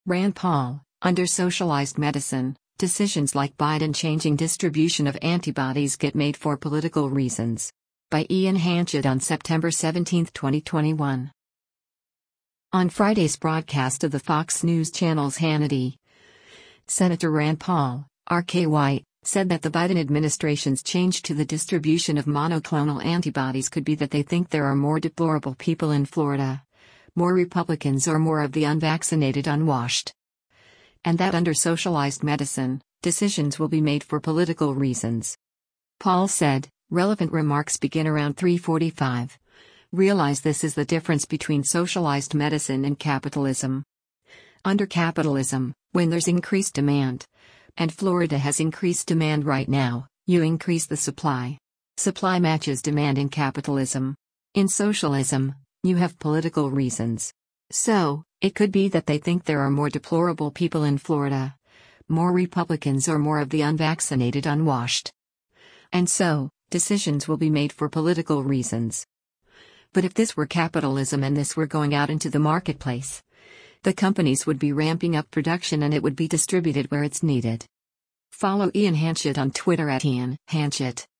Rand Paul, under socialized medicine, decisions like Biden changing distribution of antibodies get made for political reasons. By Ian Hanchett on September 17, 2021. On Friday's broadcast of the Fox News Channel's Hannity, Senator Rand Paul, RK-White, said that the Biden administration's change to the distribution of monoclonal antibodies could be that they think there are more deplorable people in Florida, more Republicans or more of the unvaccinated unwashed. And that under socialized medicine, decisions will be made for political reasons. Paul said, relevant remarks begin around 3:45. Realize this is the difference between socialized medicine and capitalism. Under capitalism, when there's increased demand, and Florida has increased demand right now, you increase the supply. Supply matches demand in capitalism. In socialism, you have political reasons. So, it could be that they think there are more deplorable people in Florida, more Republicans or more of the unvaccinated unwashed. And so, decisions will be made for political reasons. But if this were capitalism and this were going out into the marketplace, the companies would be ramping up production and it would be distributed where it's needed. Follow Ian Hanchett on Twitter @Ian Hanchett.